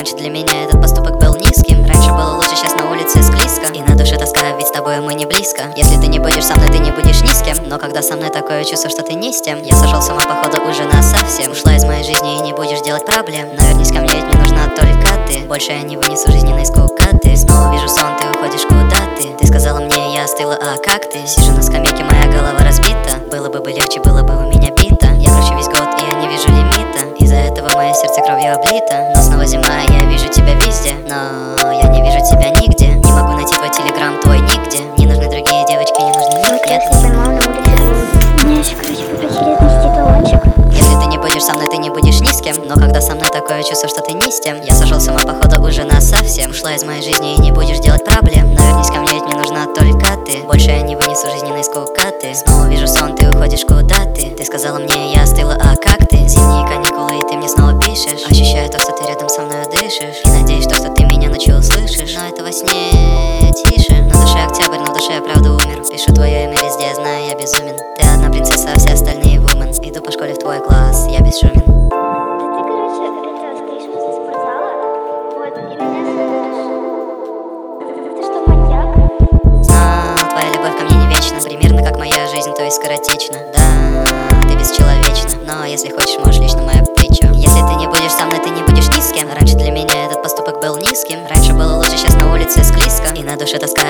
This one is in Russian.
Раньше для меня этот поступок был низким. Раньше было лучше, сейчас на улице склизко. И на душе тоска, ведь с тобой мы не близко. Если ты не будешь со мной, ты не будешь ни с кем. Но когда со мной такое чувство, что ты не с тем, я сошел с ума, походу, уже насовсем. Ушла из моей жизни и не будешь делать проблем. Но вернись ко мне, ведь мне нужна только ты. Больше я не вынесу жизненной скукоты. Снова вижу сон, ты уходишь куда ты. Ты сказала мне, я остыла, а как ты? Сижу на скамейке, моя голова разбита. Было бы легче, было бы у меня бита. Я кручу весь год, и я не вижу лимита. Из-за этого мое сердце кровью облито. Но снова зима, я вижу тебя везде. Но я не вижу тебя нигде. Не могу найти твой телеграм, твой нигде. Не нужны другие девочки, не нужны ник. Если ты не будешь со мной, ты не будешь ни с кем. Но когда со мной такое чувство, что ты не с тем, я сошел с ума, походу, уже насовсем. Ушла из моей жизни и не будешь делать проблем. Но вернись ко мне, ведь мне нужна только ты. Больше я не вынесу жизненной скукоты. Снова вижу сон, ты уходишь куда ты. Ты сказала мне, я остыла, а как ты? Зимние каникулы, и ты мне снова пишешь. Ощущаю то, что ты рядом со мной дышишь. И надеюсь, что ты меня ночью услышишь. Но это во сне тише. На душе октябрь, но в душе я правда умер. Пишу твое имя везде, знаю, я безумен. Ты одна принцесса, а все остальные вумен. Иду по школе в твой класс, я бесшумен. Твоя любовь ко мне не вечна. Примерно как моя жизнь, то есть скоротечна. Да, ты бесчеловечна. Но если хочешь, можешь лично мое плечо. Если ты не будешь со мной, ты не будешь ни с кем. Раньше для меня этот поступок был низким. Раньше было лучше, сейчас на улице склизко. И на душе тоска,